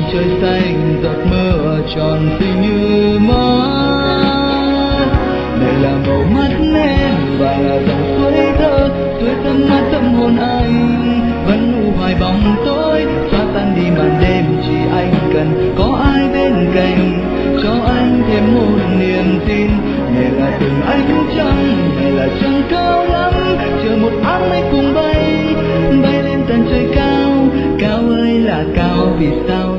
trời xanh giọt mưa tròn xinh như mơ. Này là màu mắt em và là dòng suối thơ, suối thơm mát tâm hồn anh vẫn u hoài bóng tối, xóa tan đi màn đêm. Chỉ anh cần có ai bên cạnh cho anh thêm một niềm tin. Này là từng ánh trăng, này là trăng cao lắm, chờ một áng mây cùng bay bay lên tận trời cao. Cao ơi là cao, vì sao